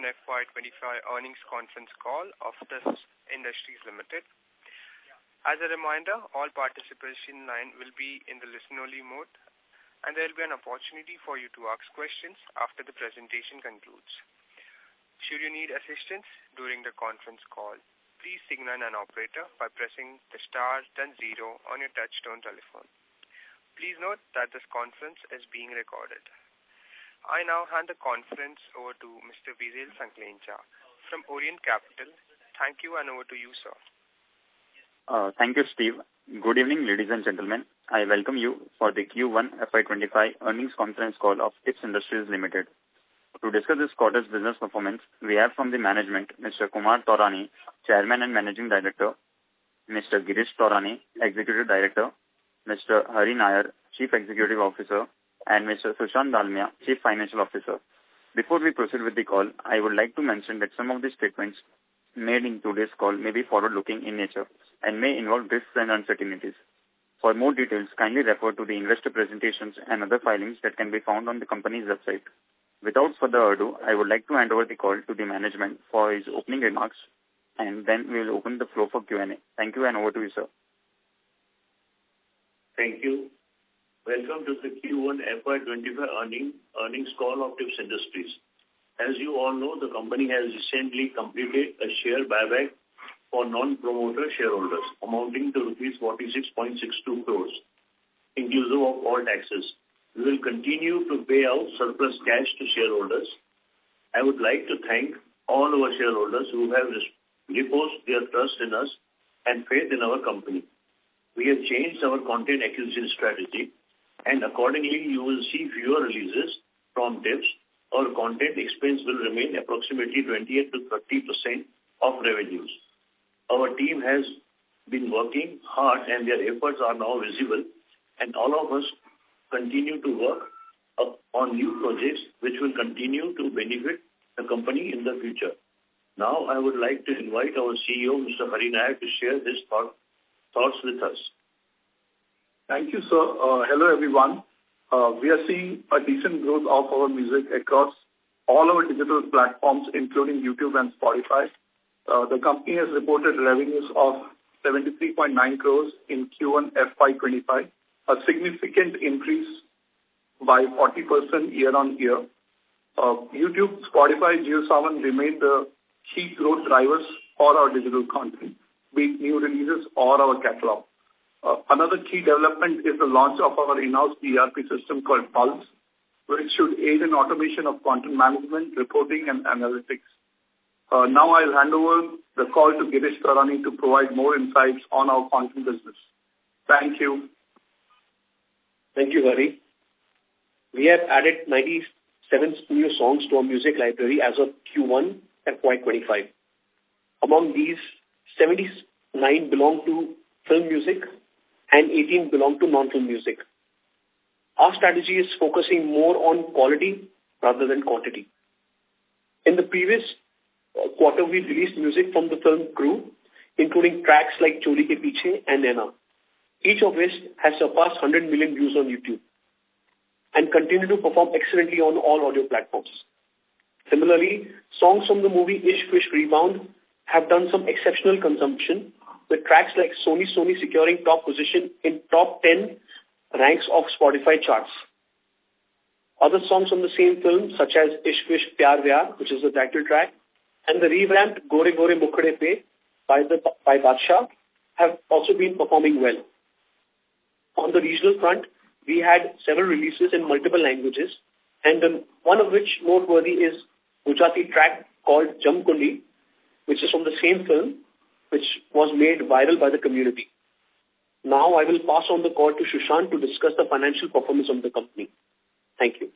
Q1 FY25 earnings conference call of Tips Industries Limited. As a reminder, all participation line will be in the listen-only mode, and there will be an opportunity for you to ask questions after the presentation concludes. Should you need assistance during the conference call, please signal an operator by pressing the star then 0 on your touchtone telephone. Please note that this conference is being recorded. I now hand the conference over to Mr. Viral Sanklecha from Orient Capital. Thank you, and over to you, sir. Thank you, Steve. Good evening, ladies and gentlemen. I welcome you for the Q1 FY25 earnings conference call of Tips Industries Limited. To discuss this quarter's business performance, we have from the management Mr. Kumar Taurani, Chairman and Managing Director, Mr. Girish Taurani, Executive Director, Mr. Hari Nair, Chief Executive Officer, and Mr. Sushant Dalmia, Chief Financial Officer. Before we proceed with the call, I would like to mention that some of the statements made in today's call may be forward-looking in nature and may involve risks and uncertainties. For more details, kindly refer to the investor presentations and other filings that can be found on the company's website. Without further ado, I would like to hand over the call to the management for his opening remarks, and then we will open the floor for Q&A. Thank you, and over to you, sir. Thank you. Welcome to the Q1 FY25 earnings call of Tips Industries. As you all know, the company has recently completed a share buyback for non-promoter shareholders amounting to rupees 46.62 crores, inclusive of all taxes. We will continue to pay out surplus cash to shareholders. I would like to thank all our shareholders who have reposed their trust in us and faith in our company. We have changed our content acquisition strategy, and accordingly you will see fewer releases from Tips. Our content expense will remain approximately 28 to 30% of revenues. Our team has been working hard and their efforts are now visible, and all of us continue to work on new projects which will continue to benefit the company in the future. Now I would like to invite our CEO, Mr. Hari Nair, to share his thoughts with us. Thank you, sir. Hello, everyone. We are seeing a decent growth of our music across all our digital platforms, including YouTube and Spotify. The company has reported revenues of 73.9 crores in Q1 FY25, a significant increase by 40% year-on-year. YouTube, Spotify, JioSaavn remain the key growth drivers for our digital content, be it new releases or our catalog. Another key development is the launch of our in-house ERP system called Pulse, which should aid in automation of content management, reporting, and analytics. Now I'll hand over the call to Girish Taurani to provide more insights on our content business. Thank you. Thank you, Hari. We have added 97 new songs to our music library as of Q1 FY25. Among these, 79 belong to film music and 18 belong to non-film music. Our strategy is focusing more on quality rather than quantity. In the previous quarter, we released music from the film Crew, including tracks like Choli Ke Piche and Naina, each of which has surpassed 100 million views on YouTube and continue to perform excellently on all audio platforms. Similarly, songs from the movie Ishq Vishk Rebound have done some exceptional consumption, with tracks like Soni Soni securing top position in top 10 ranks of Spotify charts. Other songs from the same film, such as Ishq Vishk Pyar Vyar, which is the title track, and the revamped Gore Gore Mukhde Pe by Badshah, have also been performing well. On the regional front, we had several releases in multiple languages, and one of which noteworthy is Gujarati track called Jamkundi, which is from the same film, which was made viral by the community. Now I will pass on the call to Sushant to discuss the financial performance of the company. Thank you.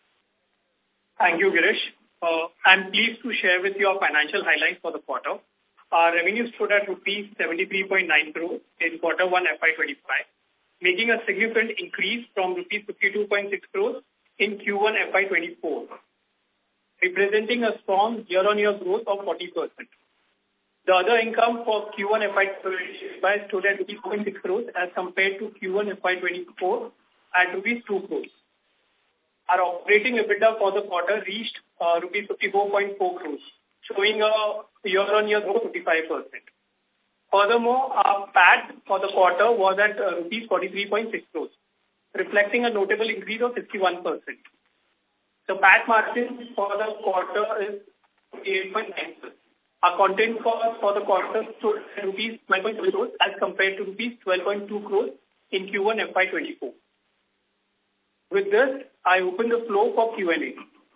Thank you, Girish. I'm pleased to share with you our financial highlights for the quarter. Our revenue stood at rupees 73.9 crores in quarter 1 FY25, making a significant increase from rupees 52.6 crores in Q1 FY24, representing a strong year-on-year growth of 40%. The other income for Q1 FY25 stood at 2.6 crores as compared to Q1 FY24 at rupees 2 crores. Our operating EBITDA for the quarter reached rupees 54.4 crores, showing a year-on-year growth of 55%. Furthermore, our PAT for the quarter was at rupees 43.6 crores, reflecting a notable increase of 61%. The PAT margin for the quarter is 8.9%. Our content cost for the quarter stood at rupees 9.7 crores as compared to rupees 12.2 crores in Q1 FY24. With this, I open the floor for Q&A.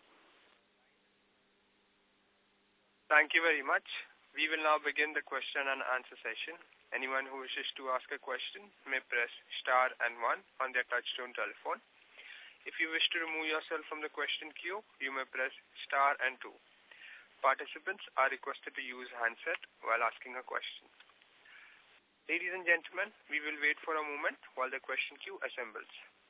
Thank you very much. We will now begin the question and answer session. Anyone who wishes to ask a question may press star and 1 on their touchtone telephone. If you wish to remove yourself from the question queue, you may press star and 2. Participants are requested to use handset while asking a question. Ladies and gentlemen, we will wait for a moment while the question queue assembles.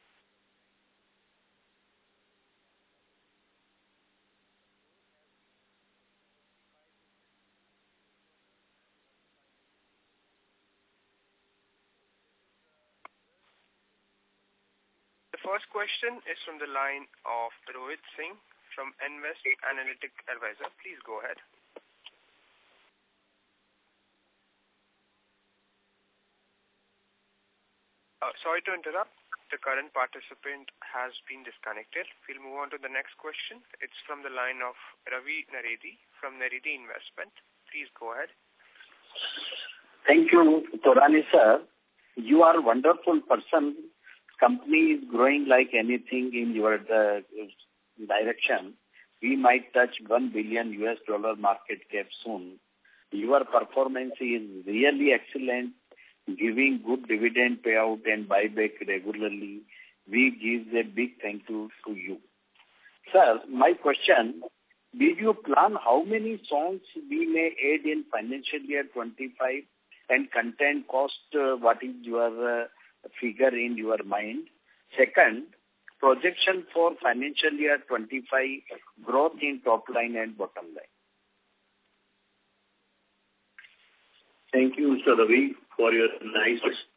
The first question is from the line of Rohit Singh from Nvest Analytic Advisor. Please go ahead. Sorry to interrupt. The current participant has been disconnected. We'll move on to the next question. It's from the line of Ravi Naredi from Naredi Investment. Please go ahead. Thank you, Torani sir. You are a wonderful person. Company is growing like anything in your direction. We might touch $1 billion market cap soon. Your performance is really excellent, giving good dividend payout and buyback regularly. We give a big thank you to you. Sir, my question, did you plan how many songs we may add in financial year 25 and content cost, what is your figure in your mind? Second, projection for financial year 25 growth in top line and bottom line. Thank you, Mr. Ravi, for your nice.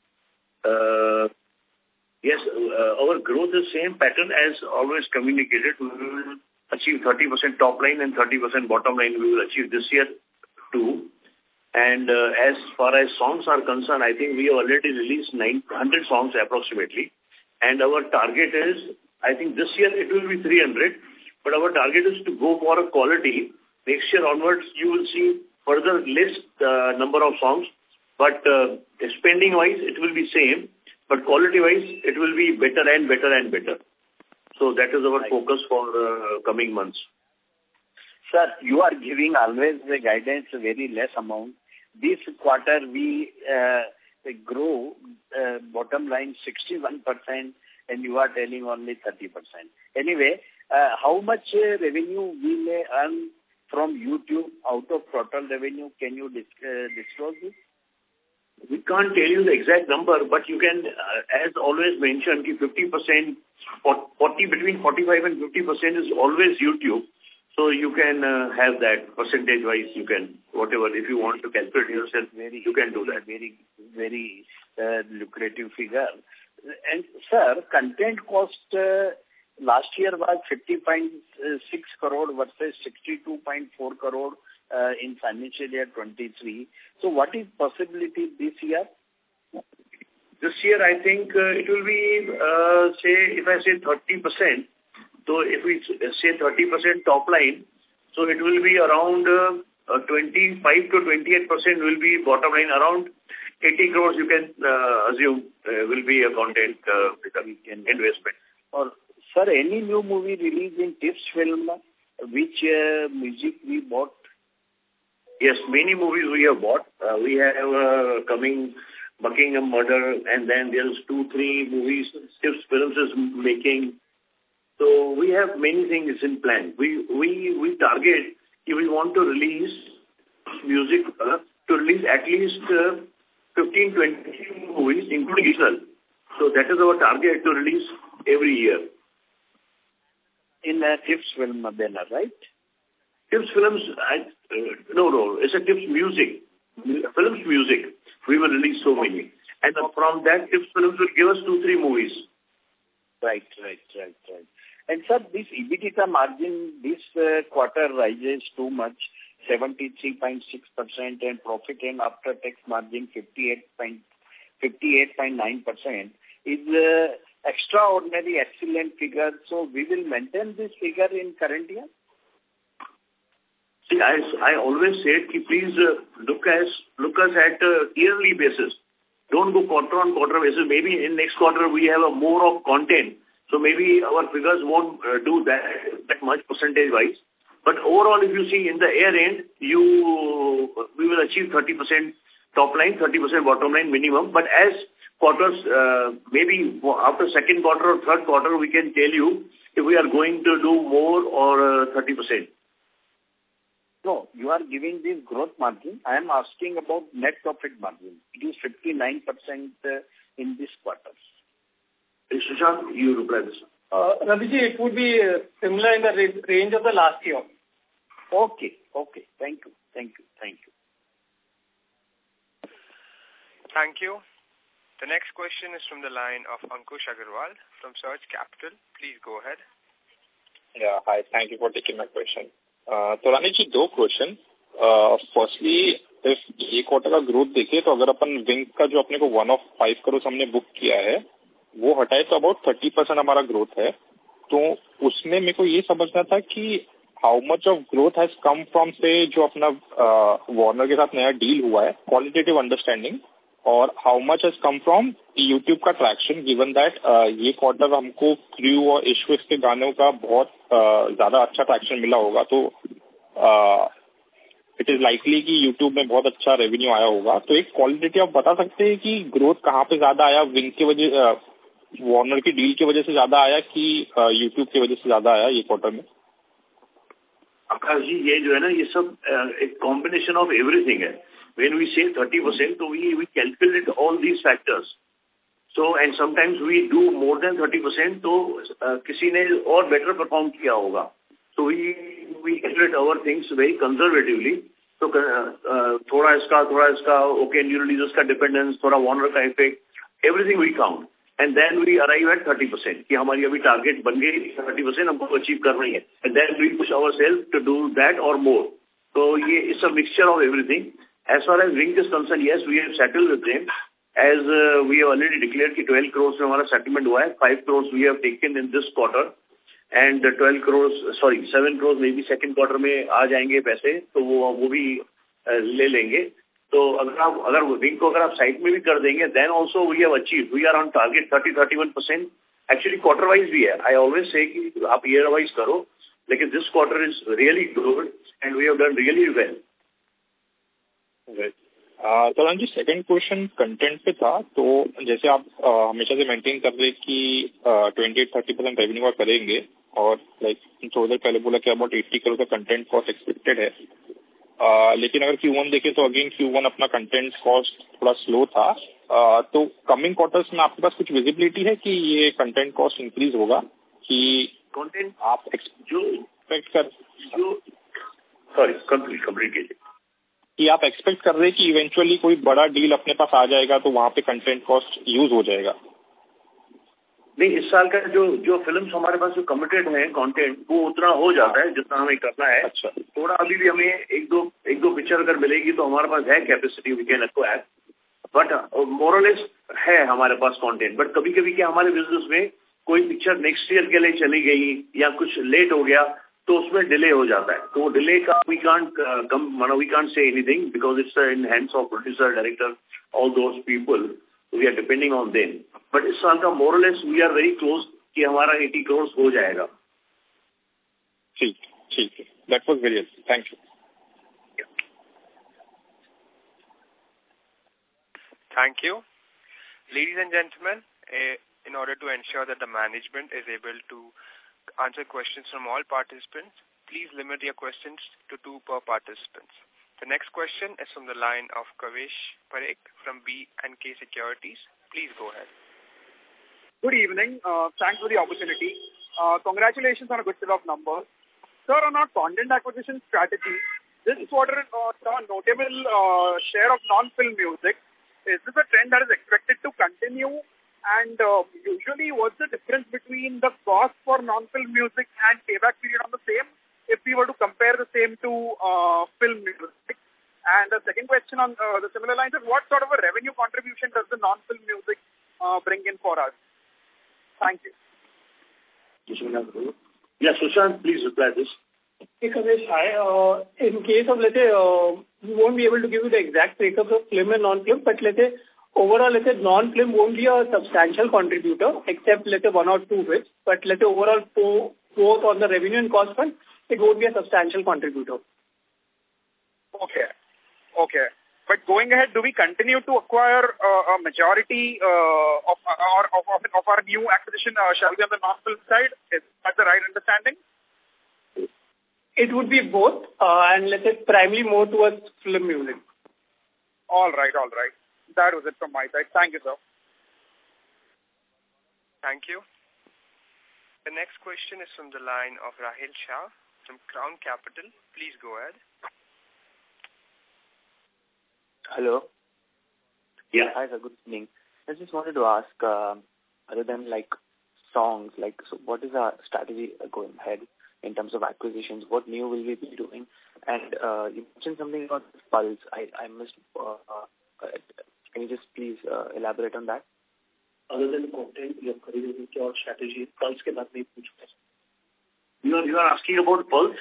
Yes, our growth is same pattern as always communicated. We will achieve 30% top line and 30% bottom line. We will achieve this year too. And as far as songs are concerned, I think we have already released 900 songs approximately. And our target is, I think this year it will be 300, but our target is to go for a quality. Next year onwards, you will see further list number of songs, but spending-wise, it will be same, but quality-wise, it will be better and better and better. So that is our focus for coming months. Sir, you are giving always the guidance very less amount. This quarter, we grow bottom line 61%, and you are telling only 30%. Anyway, how much revenue we may earn from YouTube out of total revenue? Can you disclose this? We can't tell you the exact number, but you can, as always mentioned, 50%, 40 between 45 and 50% is always YouTube. So you can have that percentage-wise. You can, whatever, if you want to calculate yourself, you can do that. Very lucrative figure. And sir, content cost last year was 50.6 crore versus 62.4 crore in financial year 23. So what is possibility this year? This year, I think it will be, if I say 30%, so if we say 30% top line, so it will be around 25 to 28% will be bottom line. Around 80 crores you can assume will be a content investment. Or, sir, any new movie released in Tips Film, which music we bought? Yes, many movies we have bought. We have coming Buckingham Murder, and then there's 2-3 movies Tips Films is making. So we have many things in plan. We target, if we want to release music, to release at least 15-20 movies, including Israel. So that is our target to release every year. In Tips Film banner, right? Tips Films, no, it's a Tips Music. Films Music. We will release so many. And from that, Tips Films will give us 2-3 movies. Right. And sir, this EBITDA margin this quarter rises too much, 73.6%, and profit and after tax margin 58.9% is extraordinary excellent figure. So we will maintain this figure in current year. See, I always said, please look us at yearly basis. Don't go quarter on quarter basis. Maybe in next quarter we have a more of content, so maybe our figures won't do that much percentage wise. But overall, if you see in the year end, we will achieve 30% top line, 30% bottom line minimum. But as quarters, maybe after second quarter or third quarter, we can tell you if we are going to do more or 30%. No, you are giving this growth margin. I am asking about net profit margin. It is 59% in this quarter. Sushant, you reply this. Raviji, it would be similar in the range of the last year. Okay. Thank you. Thank you. The next question is from the line of Ankush Agarwal from Surge Capital. Please go ahead. Yeah, hi. Thank you for taking my question. तो रानी जी दो question. Firstly if ये quarter का growth देखे तो अगर अपन wing का जो अपने को 105 करोड़ हमने बुक किया है वो हटाए तो अबाउट 30% हमारा ग्रोथ है. तो उसमें मेरे को ये समझना था कि how much of growth has come from से जो अपना वार्नर के साथ नया डील हुआ है, क्वालिटेटिव अंडरस्टैंडिंग, और how much has come from YouTube का ट्रैक्शन, गिवन दैट ये क्वार्टर हमको क्रू और इश्क के गानों का बहुत ज्यादा अच्छा ट्रैक्शन मिला होगा. तो इट इज लाइकली कि यूट्यूब में बहुत अच्छा रेवेन्यू आया होगा. तो एक क्वालिटेटिव आप बता सकते हैं कि ग्रोथ कहाँ पे ज्यादा आया, विंग की वजह, वार्नर की डील की वजह से ज्यादा आया कि यूट्यूब की वजह से ज्यादा आया ये क्वार्टर में? आकाश जी, ये जो है ना, ये सब एक कॉम्बिनेशन ऑफ एवरीथिंग है. When we say 30%, so we calculate all these factors. So and sometimes we do more than 30%. तो किसी ने और better perform किया होगा. So we calculate our things very conservatively. So थोड़ा इसका, okay, new releases का dependence, थोड़ा Warner का effect, everything we count. And then we arrive at 30%. कि हमारी अभी target बन गई 30% हमको achieve करनी है. And then we push ourselves to do that or more. So ये is a mixture of everything. As far as Wing is concerned, yes, we have settled with them. As we have already declared कि 12 crores में हमारा settlement हुआ है. 5 crores we have taken in this quarter. And 7 crores maybe second quarter में आ जाएंगे पैसे, तो वो भी ले लेंगे. तो अगर Wing को अगर आप साइड में भी कर देंगे, then also we have achieved. We are on target 30-31%. Actually quarter wise भी है. I always say कि आप year wise करो, लेकिन this quarter is really good and we have done really well. तो Ram ji second question content पे था. तो जैसे आप हमेशा से मेंटेन कर रहे कि 28-30% रेवेन्यू का करेंगे, और लाइक थोड़ी देर पहले बोला कि अबाउट 80 करोड़ का कंटेंट कॉस्ट एक्सपेक्टेड है. लेकिन अगर Q1 देखें तो अगेन Q1 अपना कंटेंट कॉस्ट थोड़ा स्लो था. तो कमिंग क्वार्टर्स में आपके पास कुछ विजिबिलिटी है कि ये कंटेंट कॉस्ट इंक्रीज होगा, कि कंटेंट आप एक्सपेक्ट कर कि आप एक्सपेक्ट कर रहे हैं कि इवेंचुअली कोई बड़ा डील अपने पास आ जाएगा तो वहाँ पे कंटेंट कॉस्ट यूज हो जाएगा? नहीं, इस साल का जो फिल्म्स हमारे पास जो कमिटेड है कंटेंट, वो उतना हो जाता है जितना हमें करना है. अच्छा. थोड़ा अभी भी हमें एक दो पिक्चर अगर मिलेगी तो हमारे पास है capacity, we can acquire, but more less है हमारे पास कंटेंट. बट कभी कभी क्या हमारे बिजनेस में कोई पिक्चर नेक्स्ट ईयर के लिए चली गई या कुछ लेट हो गया तो उसमें डिले हो जाता है. तो डिले का we can't say anything because it's in hands of producer, director, all those people. We are depending on them. But इस साल का more less we are very close कि हमारा 80 करोड़ हो जाएगा. ठीक है. That was very helpful. Thank you. Thank you. Ladies and gentlemen, in order to ensure that the management is able to answer questions from all participants, please limit your questions to 2 per participant. The next question is from the line of Kavish Parekh from B&K Securities. Please go ahead. Good evening. Thanks for the opportunity. Congratulations on a good set of numbers. Sir, on our content acquisition strategy, this quarter saw a notable share of non-film music. Is this a trend that is expected to continue? And usually, what's the difference between the cost for non-film music and payback period on the same, if we were to compare the same to film music? And the second question on the similar lines is, what sort of a revenue contribution does the non-film music bring in for us? Thank you. Yes, Sushant, please reply this. Hey, Kamesh, hi. In case of, let's say, we won't be able to give you the exact breakup of film and non-film, but let's say, overall, let's say, non-film won't be a substantial contributor, except, let's say, one or two bits. But, let's say, overall, both on the revenue and cost front, it won't be a substantial contributor. Okay. Okay. But going ahead, do we continue to acquire a majority of our new acquisition shall be on the non-film side? Is that the right understanding? It would be both, and let's say primarily more towards film music. All right. That was it from my side. Thank you, sir. Thank you. The next question is from the line of Rahil Shah from Crown Capital. Please go ahead. Hello. Yeah. Hi, sir. Good evening. I just wanted to ask, other than like songs, like, so what is our strategy going ahead in terms of acquisitions? What new will we be doing? And you mentioned something about Pulse. I missed. Can you just please elaborate on that? Other than content, your career or strategy, Pulse के बारे में पूछो. You are asking about Pulse?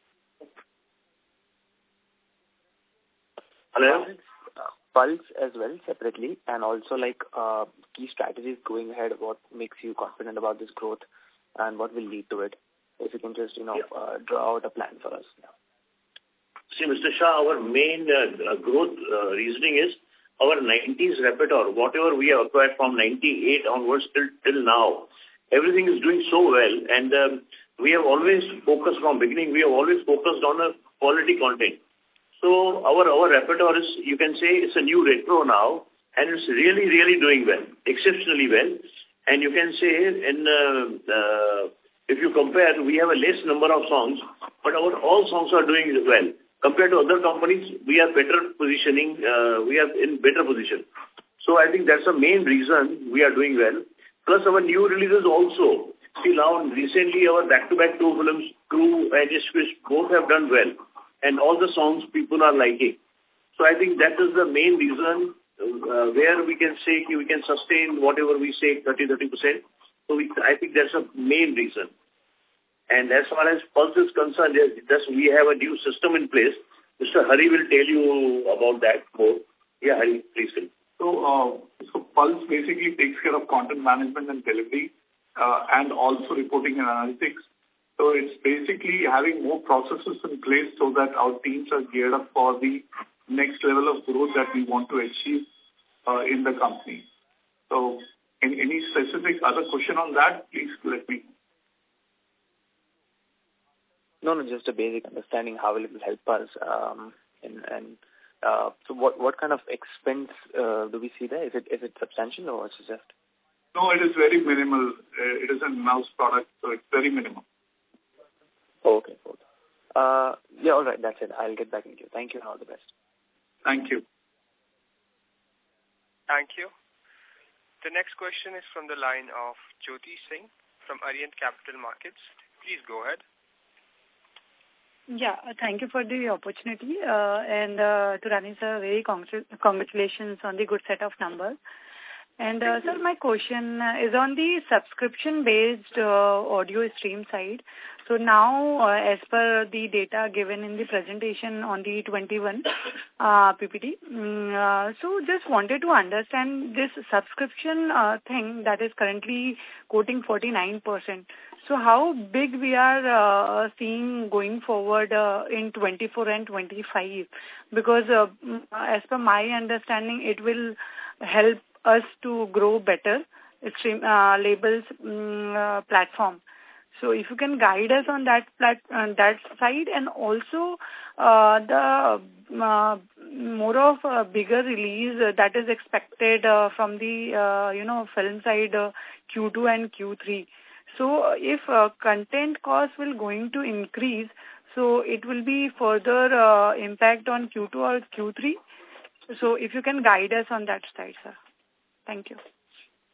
Hello? Pulse as well, separately, and also like key strategies going ahead, what makes you confident about this growth and what will lead to it? If you can just, draw out a plan for us. Yeah. See, Mr. Shah, our main growth reasoning is our 90s repertoire, whatever we have acquired from 98 onwards till now, everything is doing so well, and we have always focused from beginning, we have always focused on a quality content. So our repertoire is, you can say, it's a new retro now, and it's really, really doing well, exceptionally well. And you can say, if you compare, we have a less number of songs, but our all songs are doing well. Compared to other companies, we are better positioning, we are in better position. So I think that's the main reason we are doing well. Plus our new releases also. See, now recently our back-to-back two films, Crew and Ishq, both have done well. And all the songs people are liking. So I think that is the main reason where we can say we can sustain whatever we say, 30%. So I think that's the main reason. And as far as Pulse is concerned, we have a new system in place. Mr. Hari will tell you about that more. Yeah, Hari, please tell. So Pulse basically takes care of content management and delivery and also reporting and analytics. So it's basically having more processes in place so that our teams are geared up for the next level of growth that we want to achieve in the company. So any specific other question on that, please let me know. No, just a basic understanding how it will help us. So what kind of expense do we see there? Is it substantial or is it just? No, it is very minimal. It is a in-house product, so it's very minimal. Okay. Yeah, all right. That's it. I'll get back into you. Thank you and all the best. Thank you. Thank you. The next question is from the line of Jyoti Singh from Arihant Capital Markets. Please go ahead. Yeah, thank you for the opportunity. And Taurani sir, very congratulations on the good set of numbers. And sir, my question is on the subscription-based audio stream side. So now, as per the data given in the presentation on the 21 PPT, so just wanted to understand this subscription thing that is currently quoting 49%. So how big we are seeing going forward in 24 and 25? Because as per my understanding, it will help us to grow better stream labels platform. So if you can guide us on that that side, and also the more of a bigger release that is expected from the film side Q2 and Q3. So if content costs will going to increase, so it will be further impact on Q2 or Q3. So if you can guide us on that side, sir. Thank you.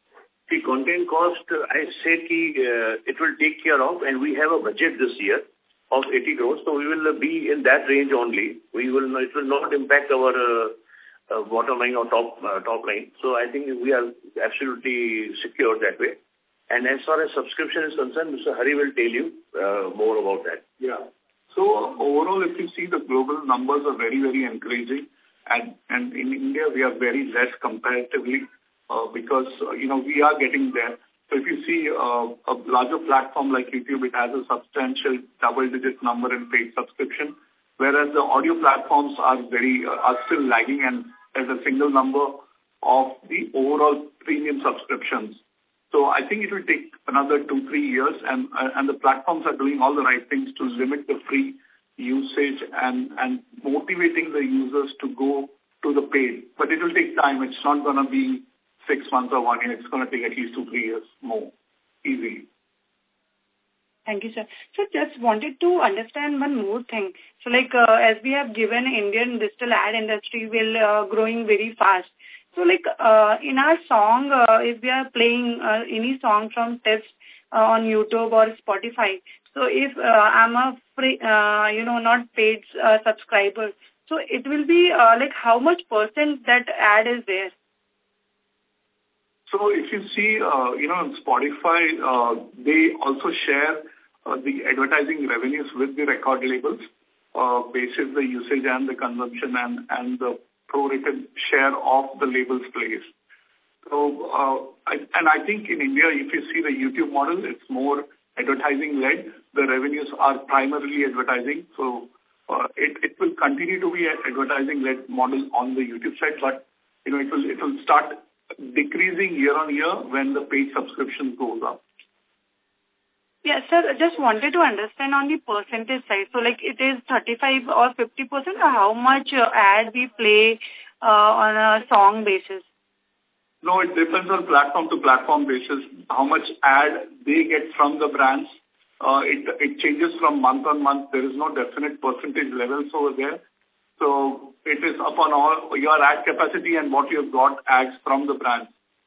The content cost, I said it will take care of, and we have a budget this year of 80 crores, so we will be in that range only. It will not impact our bottom line or top line. So I think we are absolutely secure that way. And as far as subscription is concerned, Mr. Hari will tell you more about that. Yeah. So overall, if you see, the global numbers are very, very encouraging. And in India, we are very less comparatively because, we are getting there. So if you see a larger platform like YouTube, it has a substantial double-digit number in paid subscription, whereas the audio platforms are still lagging and as a single number of the overall premium subscriptions. So I think it will take another 2-3 years, and the platforms are doing all the right things to limit the free usage and motivating the users to go to the paid. But it will take time. It's not going to be 6 months or 1 year. It's going to take at least 2-3 years more, easily. Thank you, sir. So just wanted to understand one more thing. So as we have given, Indian digital ad industry will growing very fast. So in our song, if we are playing any song from Tips on YouTube or Spotify, so if I'm a free, not paid subscriber, so it will be how much % that ad is there? So if you see, Spotify, they also share the advertising revenues with the record labels, basis the usage and the consumption and the prorated share of the label's place. So, I think in India, if you see the YouTube model, it's more advertising-led. The revenues are primarily advertising. So, it will continue to be an advertising-led model on the YouTube side, but, it will start decreasing year on year when the paid subscription goes up. Yes, sir. Just wanted to understand on the percentage side. So, it is 35 or 50%, or how much ad we play on a song basis? No, it depends on platform to platform basis. How much ad they get from the brands. It changes from month on month. There is no definite percentage levels over there. So it is upon all your ad capacity and what you have got ads from the brand.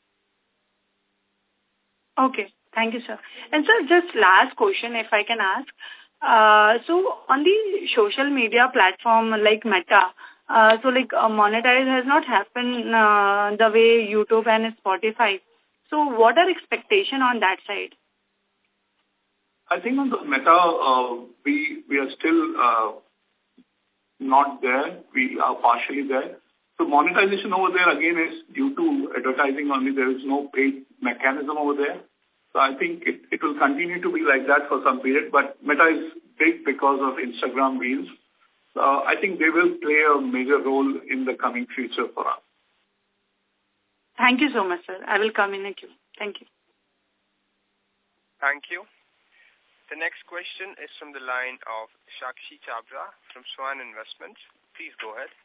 Okay. Thank you, sir. And sir, just last question, if I can ask. So on the social media platform like Meta, monetize has not happened the way YouTube and Spotify. So what are expectation on that side? I think on the Meta, we are still not there. We are partially there. So monetization over there again is due to advertising only. There is no paid mechanism over there. So I think it will continue to be like that for some period. But Meta is big because of Instagram Reels. I think they will play a major role in the coming future for us. Thank you so much, sir. I will come in a queue. Thank you. Thank you. The next question is from the line of Shakshi Chabra from Swan Investments. Please go ahead.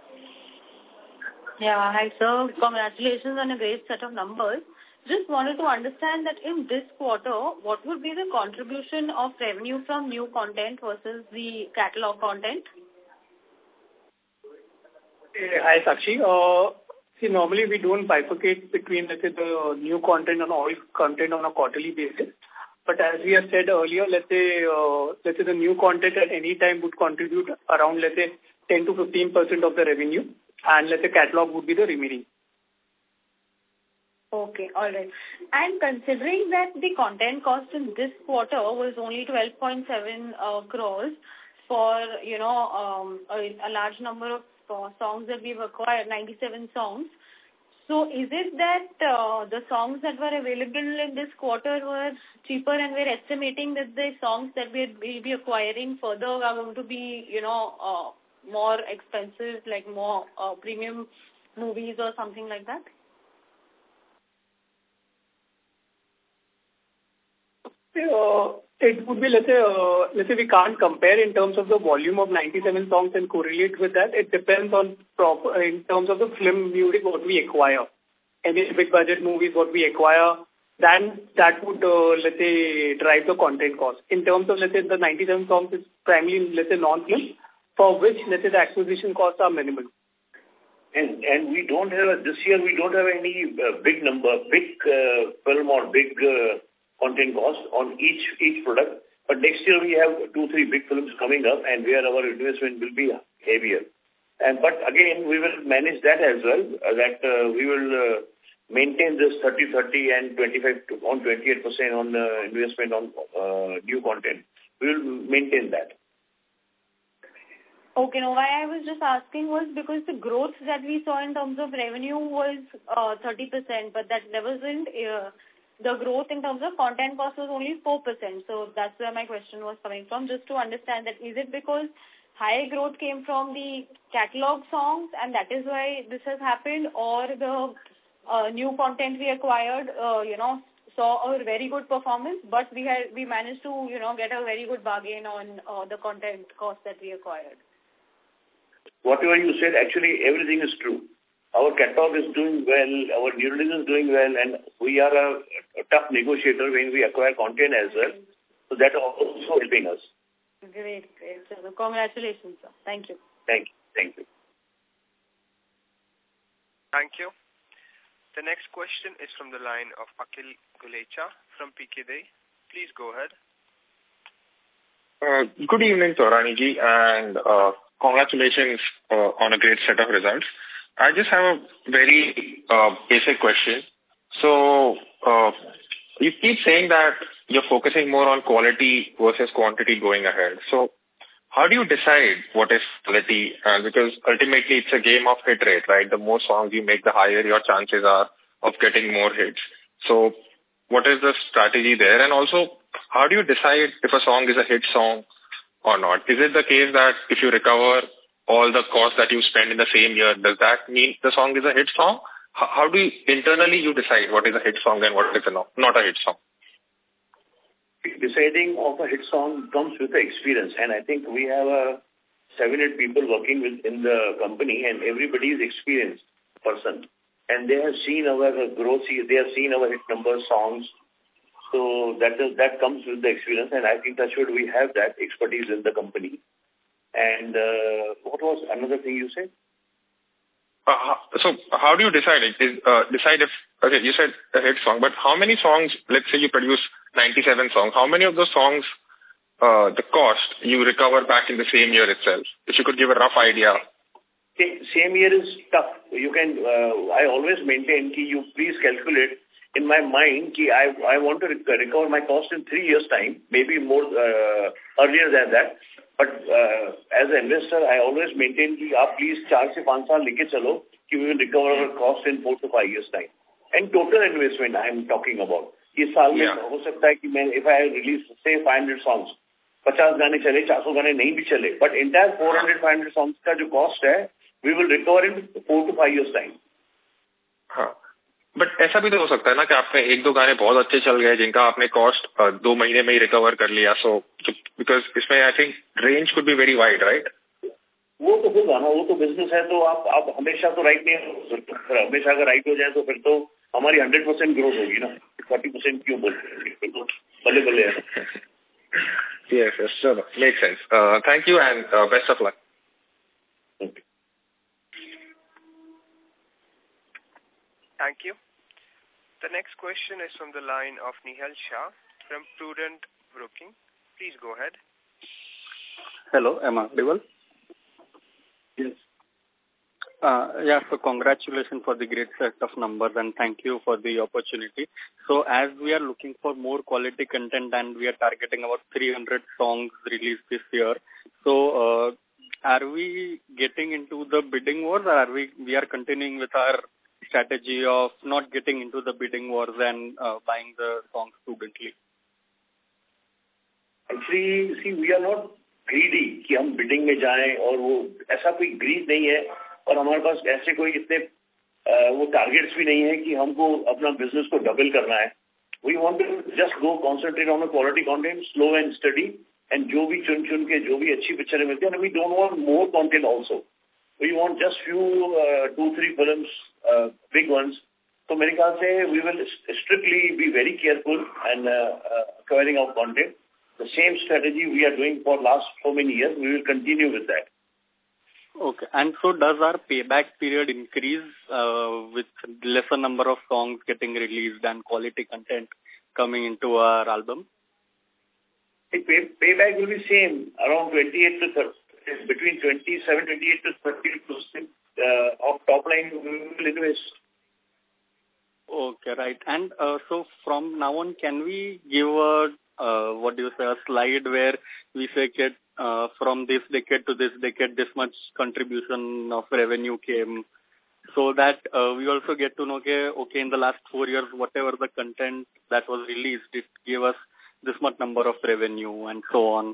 Yeah, hi sir. Congratulations on a great set of numbers. Just wanted to understand that in this quarter, what would be the contribution of revenue from new content versus the catalog content? Hi, Sakshi. Normally we don't bifurcate between, let's say, the new content and old content on a quarterly basis. But as we have said earlier, let's say the new content at any time would contribute around, let's say, 10 to 15% of the revenue, and let's say catalog would be the remaining. Okay, all right. And considering that the content cost in this quarter was only 12.7 crores for, a large number of songs that we've acquired, 97 songs. So is it that the songs that were available in this quarter were cheaper, and we're estimating that the songs that we'll be acquiring further are going to be, more expensive, like more premium movies or something like that? It would be, let's say we can't compare in terms of the volume of 97 songs and correlate with that. It depends on in terms of the film music what we acquire. Any big budget movies what we acquire, then that would, let's say, drive the content cost. In terms of, let's say, the 97 songs is primarily, let's say, non-film, for which, let's say, the acquisition costs are minimal. And we don't have, this year we don't have any big film or big content cost on each product. But next year we have 2-3 big films coming up and where our investment will be heavier. But again, we will manage that as well, we will maintain this 30-30 and 25 on 28% on investment on new content. We will maintain that. Okay, no, why I was just asking was because the growth that we saw in terms of revenue was 30%, but that wasn't, the growth in terms of content cost was only 4%. So that's where my question was coming from, just to understand that is it because high growth came from the catalog songs and that is why this has happened, or the new content we acquired, saw a very good performance, but we managed to, get a very good bargain on the content cost that we acquired. Whatever you said, actually everything is true. Our catalog is doing well, our new release is doing well, and we are a tough negotiator when we acquire content as well. So that also helping us. Great. So congratulations, sir. Thank you. Thank you. Thank you. The next question is from the line of Akhil Gulecha from PKD. Please go ahead. Good evening, Taurani ji, and congratulations on a great set of results. I just have a very basic question. So, you keep saying that you're focusing more on quality versus quantity going ahead. So, how do you decide what is quality? Because ultimately it's a game of hit rate, right? The more songs you make, the higher your chances are of getting more hits. So, what is the strategy there? And also, how do you decide if a song is a hit song or not? Is it the case that if you recover all the costs that you spend in the same year, does that mean the song is a hit song? How do you internally decide what is a hit song and what is not a hit song? Deciding of a hit song comes with the experience, and I think we have 7-8 people working in the company, and everybody is experienced person, and they have seen our growth, they have seen our hit number songs, so that comes with the experience, and I think that should we have that expertise in the company. And what was another thing you said? So how do you decide it? Decide if, okay, you said a hit song, but how many songs, let's say you produce 97 songs, how many of those songs, the cost you recover back in the same year itself? If you could give a rough idea. Same year is tough. You can, I always maintain that you please calculate in my mind that I want to recover my cost in 3 years' time, maybe more earlier than that. But as an investor, I always maintain that please 4 से 5 साल लेके चलो कि we will recover our cost in 4 to 5 years' time. And total investment I am talking about. इस साल में हो सकता है कि मैं if I release say 500 songs, 50 गाने चले, 400 गाने नहीं भी चले, but entire 400-500 songs का जो cost है, we will recover in 4 to 5 years' time. हाँ. बट ऐसा भी तो हो सकता है ना कि आपने 1-2 गाने बहुत अच्छे चल गए जिनका आपने कॉस्ट 2 महीने में ही रिकवर कर लिया, सो बिकॉज इसमें I think range could be very wide, right? वो तो होगा ना, वो तो बिजनेस है, तो आप हमेशा तो राइट नहीं, हमेशा अगर राइट हो जाए तो फिर तो हमारी 100% ग्रोथ होगी ना, 40% क्यों बोलते हैं, तो भले भले है. Yes, sure, makes sense. Thank you and best of luck. Okay. Thank you. The next question is from the line of Nihal Shah from Prudent Broking. Please go ahead. Hello, am I audible? Yes. So congratulations for the great set of numbers and thank you for the opportunity. So as we are looking for more quality content and we are targeting about 300 songs released this year, so are we getting into the bidding wars, or are we are continuing with our strategy of not getting into the bidding wars and buying the songs prudently? Actually, see, we are not greedy कि हम bidding में जाएं, और वो ऐसा कोई greed नहीं है, और हमारे पास ऐसे कोई इतने वो targets भी नहीं है कि हमको अपना business को double करना है. We want to just go concentrate on the quality content, slow and steady, and जो भी चुन के जो भी अच्छी पिक्चरें मिलती हैं, and we don't want more content also. We want just few 2-3 films, big ones. So मेरे ख्याल से we will strictly be very careful and acquiring our content. The same strategy we are doing for last so many years, we will continue with that. Okay. And so does our payback period increase with lesser number of songs getting released and quality content coming into our album? The payback will be same, around 28 to 30, between 27, 28 to 30% of top line we will invest. Okay, right. And so from now on, can we give a a slide where we say from this decade to this decade, this much contribution of revenue came, so that we also get to know, okay, in the last 4 years, whatever the content that was released, it gave us this much number of revenue and so on.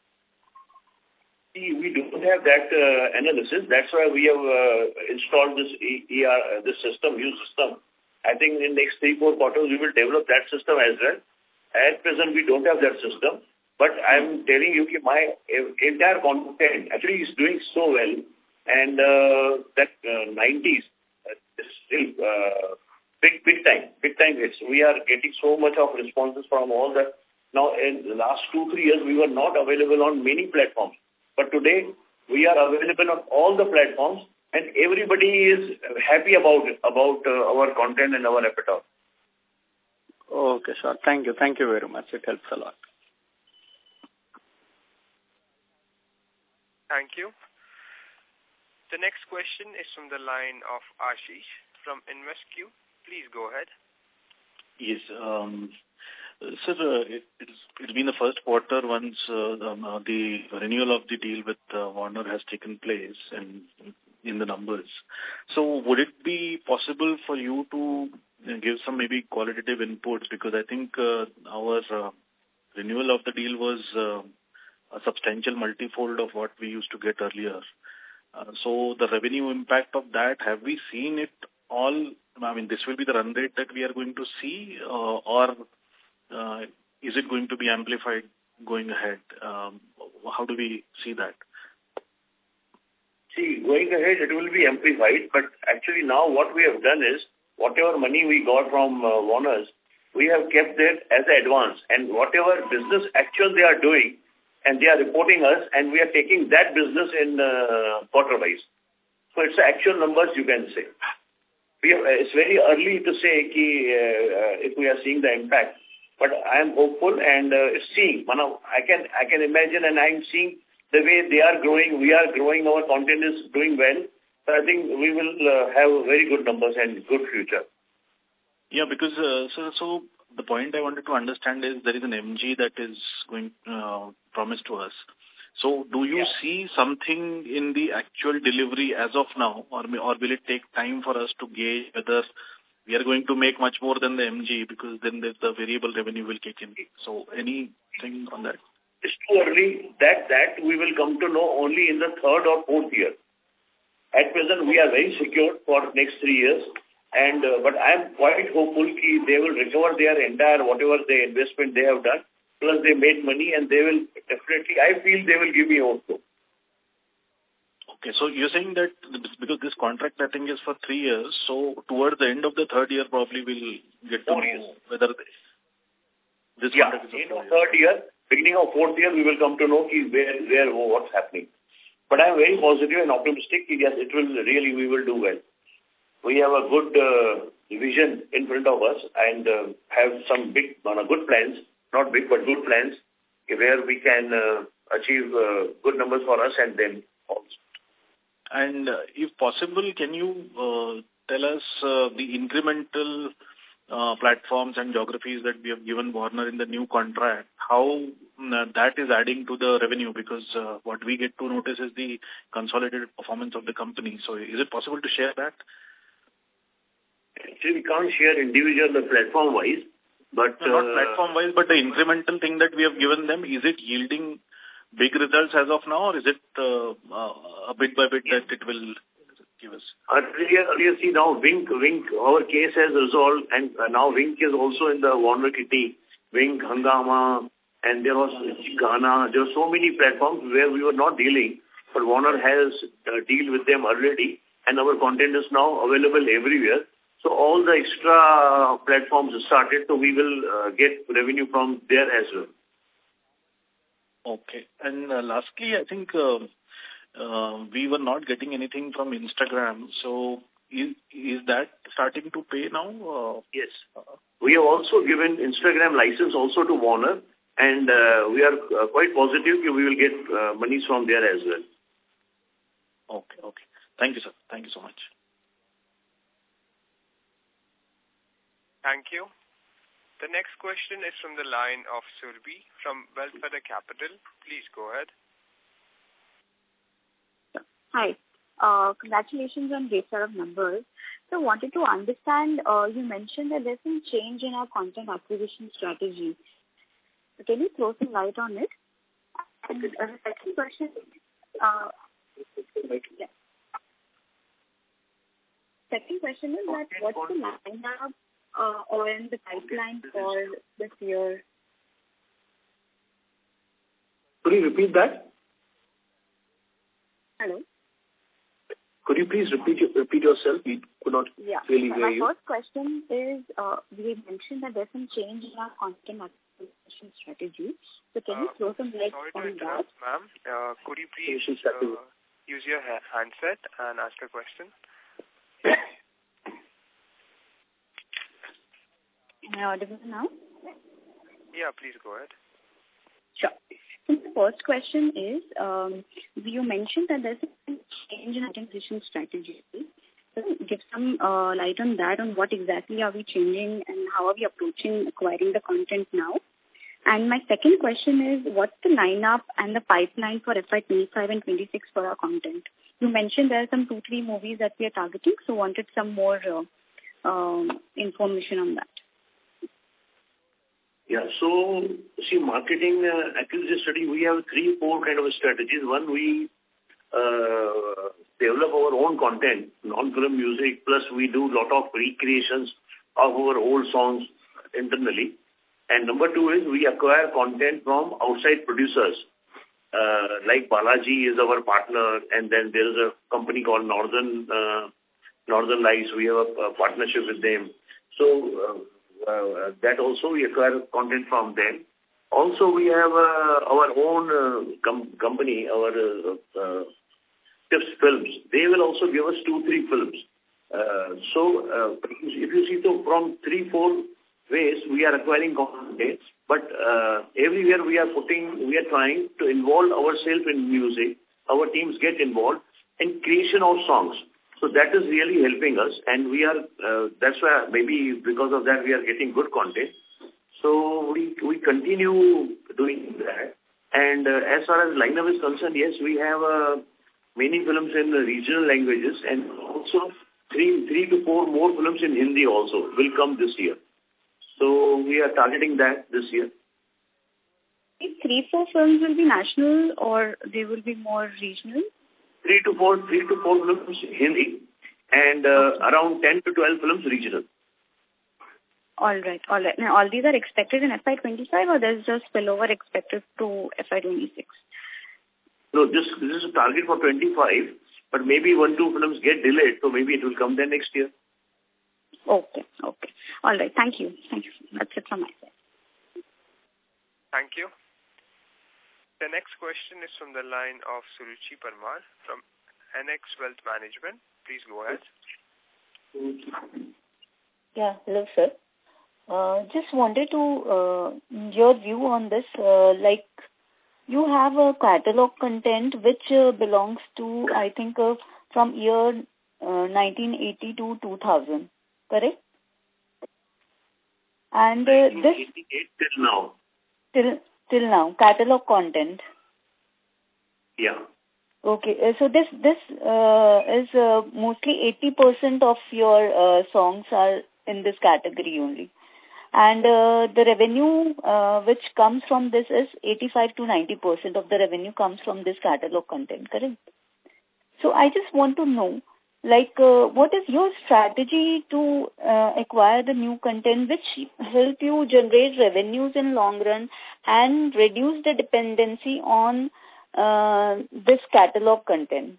See, we don't have that analysis. That's why we have installed this system, new system. I think in the next 3-4 quarters, we will develop that system as well. At present, we don't have that system. But I'm telling you, my entire content actually is doing so well. And that 90s is still big time hits. We are getting so much of responses from all that. Now, in the last 2-3 years, we were not available on many platforms. But today, we are available on all the platforms. And everybody is happy about our content and our repertoire. Okay, sure. Thank you. Thank you very much. It helps a lot. Thank you. The next question is from the line of Ashish from InvestQ. Please go ahead. Yes. Sir, it's been the first quarter once the renewal of the deal with Warner has taken place and in the numbers. So would it be possible for you to give some maybe qualitative inputs? Because I think our renewal of the deal was a substantial multifold of what we used to get earlier. So the revenue impact of that, have we seen it all? I mean, this will be the run rate that we are going to see, or is it going to be amplified going ahead? How do we see that? See, going ahead, it will be amplified, but actually now what we have done is, whatever money we got from Warners, we have kept it as an advance, and whatever business actual they are doing, and they are reporting us, and we are taking that business in quarter-wise. So it's the actual numbers you can say. It's very early to say if we are seeing the impact, but I am hopeful and seeing. I can imagine, and I am seeing the way they are growing, we are growing, our content is doing well. So I think we will have very good numbers and good future. Yeah, because so the point I wanted to understand is there is an MG that is going promised to us. So do you see something in the actual delivery as of now, or will it take time for us to gauge whether we are going to make much more than the MG, because then the variable revenue will kick in? So anything on that? It's too early. That we will come to know only in the 3rd or 4th year. At present, we are very secure for next 3 years. And but I am quite hopeful that they will recover their entire whatever the investment they have done. Plus they made money, and they will definitely, I feel they will give me also. Okay, so you're saying that because this contract I think is for 3 years, so towards the end of the 3rd year probably we'll get to know whether this contract is end of 3rd year, beginning of 4th year, we will come to know where what's happening. But I'm very positive and optimistic. Yes, it will really, we will do well. We have a good vision in front of us, and have some good plans, not big but good plans, where we can achieve good numbers for us and them also. And if possible, can you tell us the incremental platforms and geographies that we have given Warner in the new contract, how that is adding to the revenue? Because what we get to notice is the consolidated performance of the company. So is it possible to share that? Actually, we can't share individual platform-wise. But not platform-wise, but the incremental thing that we have given them, is it yielding big results as of now, or is it a bit by bit that it will give us? Earlier, see now Wink, our case has resolved, and now Wink is also in the Warner kitty. Wink, Hungama, and there was Ghana. There are so many platforms where we were not dealing, but Warner has deal with them already, and our content is now available everywhere. So all the extra platforms started, so we will get revenue from there as well. Okay. And lastly, I think we were not getting anything from Instagram. So is that starting to pay now? Yes. We have also given Instagram license also to Warner, and we are quite positive we will get monies from there as well. Okay. Thank you, sir. Thank you so much. Thank you. The next question is from the line of Surbhi from Bellfeather Capital. Please go ahead. Hi. Congratulations on great set of numbers. So wanted to understand, you mentioned that there's some change in our content acquisition strategy. So can you throw some light on it? And the second question Second question is that what's the lineup or in the pipeline for this year? Could you repeat that? Hello? Could you please repeat yourself? We could not really hear you. My first question is, we mentioned that there's some change in our content acquisition strategy. So can you throw some light on that? Ma'am, could you please use your handset and ask a question? Am I audible now? Yeah, please go ahead. Sure. So the first question is, you mentioned that there's a change in acquisition strategy. So give some light on that, on what exactly are we changing and how are we approaching acquiring the content now? And my second question is, what's the lineup and the pipeline for FY25 and 26 for our content? You mentioned there are some 2-3 movies that we are targeting, so wanted some more information on that. Yeah, so see, marketing acquisition strategy, we have 3-4 kind of strategies. One, we develop our own content, non-film music, plus we do a lot of recreations of our old songs internally. And number 2 is we acquire content from outside producers. Like Balaji is our partner, and then there is a company called Northern Lights. We have a partnership with them. So that also we acquire content from them. Also, we have our own company, our Tips Films. They will also give us 2-3 films. So if you see, so from 3-4 ways we are acquiring content, but everywhere we are trying to involve ourselves in music. Our teams get involved in creation of songs. So that is really helping us, and we are, that's why maybe because of that we are getting good content. So we continue doing that. And as far as lineup is concerned, yes, we have many films in regional languages, and also 3 to 4 more films in Hindi also will come this year. So we are targeting that this year. 3-4 films will be national or they will be more regional? 3 to 4 films Hindi and around 10 to 12 films regional. All right. Now, all these are expected in FY25 or there's just spillover expected to FY26? No, this is a target for 25, but maybe 1-2 films get delayed, so maybe it will come then next year. Okay. All right. Thank you. That's it from my side. Thank you. The next question is from the line of Suruchi Parmar from NX Wealth Management. Please go ahead. Yeah, hello, sir. Just wanted to your view on this. Like, you have a catalog content which belongs to, I think, from year 1980 to 2000, correct? And this till now. Till now, catalog content. Yeah. Okay, so this is mostly 80% of your songs are in this category only, and the revenue which comes from this is 85 to 90% of the revenue comes from this catalog content, correct? So I just want to know, like, what is your strategy to acquire the new content which help you generate revenues in long run and reduce the dependency on this catalog content?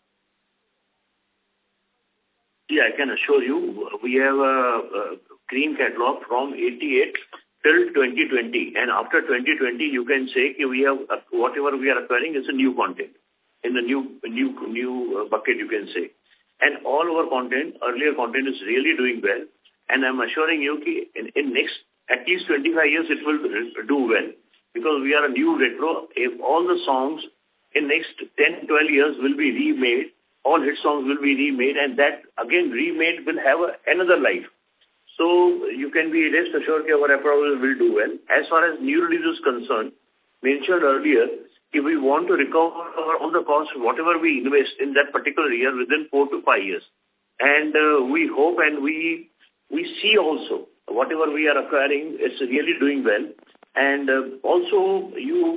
Yeah, I can assure you, we have a clean catalog from 88 till 2020, and after 2020, you can say we have whatever we are acquiring is a new content. in the new bucket, you can say. And all our content, earlier content is really doing well. And I'm assuring you that in next at least 25 years, it will do well. Because we are a new retro. If all the songs in next 10, 12 years will be remade, all hit songs will be remade, and that again remade will have another life. So you can be rest assured that our approach will do well. As far as new release is concerned, mentioned earlier, if we want to recover all the costs, whatever we invest in that particular year within 4 to 5 years. And we hope and we see also whatever we are acquiring is really doing well. And also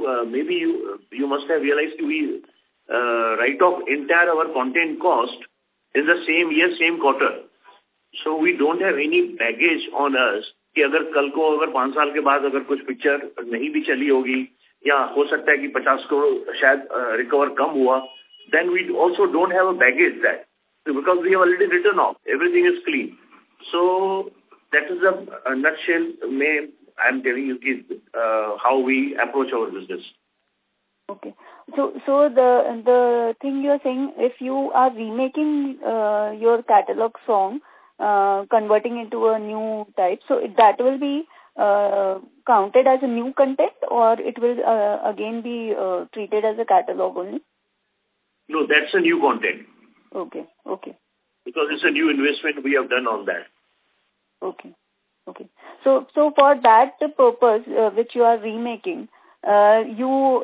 you must have realized we write off entire our content cost in the same year, same quarter. So we don't have any baggage on us कि अगर कल को अगर 5 साल के बाद अगर कुछ पिक्चर नहीं भी चली होगी या हो सकता है कि 50 करोड़ शायद रिकवर कम हुआ, then we also don't have a baggage that because we have already written off, everything is clean. So that is a nutshell. I'm telling you how we approach our business. Okay. So the thing you are saying, if you are remaking your catalog song, converting into a new type, so that will be counted as a new content, or it will again be treated as a catalog only? No, that's a new content. Okay. Because it's a new investment we have done on that. Okay. So for that purpose, which you are remaking, you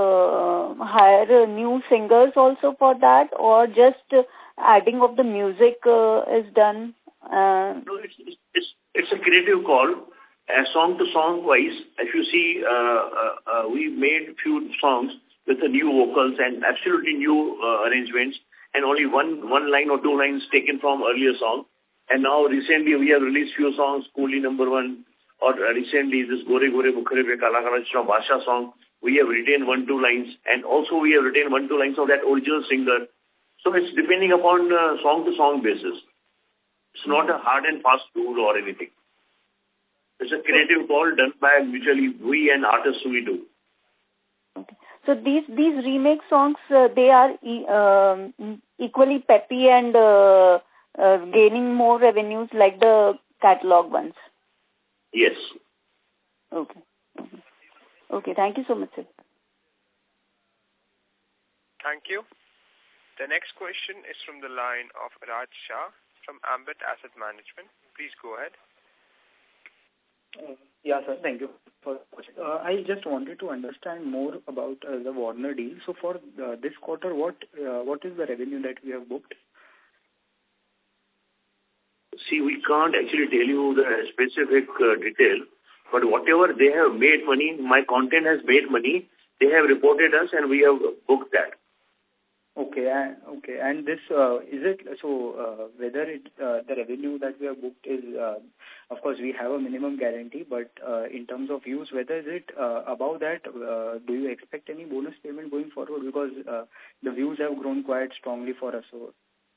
hire new singers also for that, or just adding of the music is done? No, it's a creative call. Song to song wise, if you see, we made few songs with the new vocals and absolutely new arrangements, and only one line or 2 lines taken from earlier song. And now recently we have released few songs, Coolie number 1, or recently this Gore Gore Mukhare Pe Kala Kala from Basha song. We have retained 1-2 lines, and also we have retained 1-2 lines of that original singer. So it's depending upon song to song basis. It's not a hard and fast rule or anything. It's a creative call done by mutually we and artists we do. Okay. So these remake songs, they are equally peppy and gaining more revenues like the catalog ones? Yes. Okay. Thank you so much, sir. Thank you. The next question is from the line of Raj Shah from Ambit Asset Management. Please go ahead. Yeah, sir. Thank you for the question. I just wanted to understand more about the Warner deal. So for this quarter, what is the revenue that we have booked? See, we can't actually tell you the specific detail, but whatever they have made money, my content has made money, they have reported us and we have booked that. Okay. And this, is it, so whether the revenue that we have booked is, of course, we have a minimum guarantee, but in terms of views, whether is it above that, do you expect any bonus payment going forward? Because the views have grown quite strongly for us. So.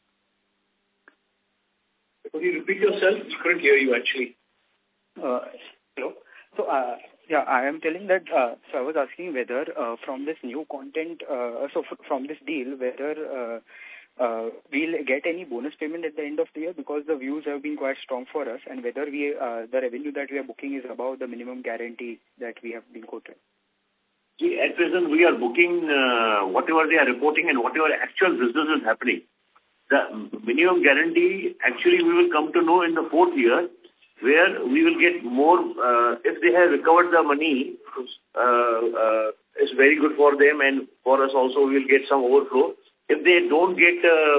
Could you repeat yourself? I couldn't hear you actually. Hello? So, I am telling that, so I was asking whether from this new content, from this deal, whether we'll get any bonus payment at the end of the year because the views have been quite strong for us, and whether we the revenue that we are booking is above the minimum guarantee that we have been quoted. See, at present we are booking whatever they are reporting and whatever actual business is happening. The minimum guarantee, actually we will come to know in the 4th year, where we will get more, if they have recovered the money, it's very good for them, and for us also we will get some overflow. If they don't get,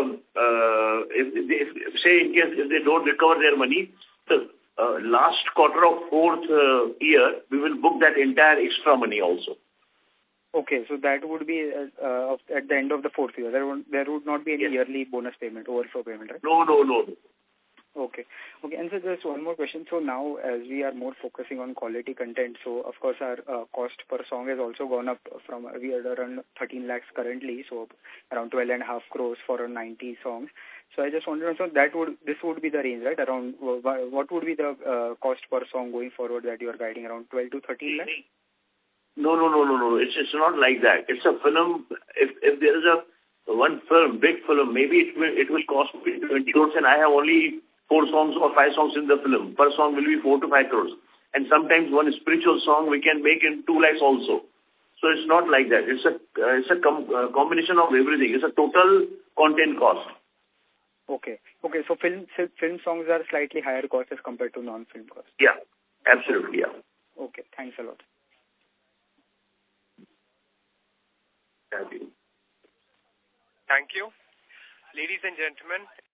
if they don't recover their money, the last quarter of 4th year, we will book that entire extra money also. Okay, so that would be at the end of the 4th year. There would not be any yearly bonus payment, overflow payment, right? No. Okay. And so just one more question. So now as we are more focusing on quality content, so of course our cost per song has also gone up from, we are around 13 lakhs currently, so around 12.5 crores for 90 songs. So I just wanted to know, this would be the range, right? Around, what would be the cost per song going forward that you are guiding, around 12 to 13 lakhs? No. It's not like that. It's a film. If there is one film, big film, maybe it will cost me 20 crores, and I have only 4 songs or 5 songs in the film. Per song will be 4 to 5 crores. And sometimes one spiritual song we can make in 2 lakhs also. So it's not like that. It's a combination of everything. It's a total content cost. Okay. So film songs are slightly higher cost as compared to non-film cost. Yeah, absolutely. Yeah. Okay. Thanks a lot. Thank you. Thank you. Ladies and gentlemen,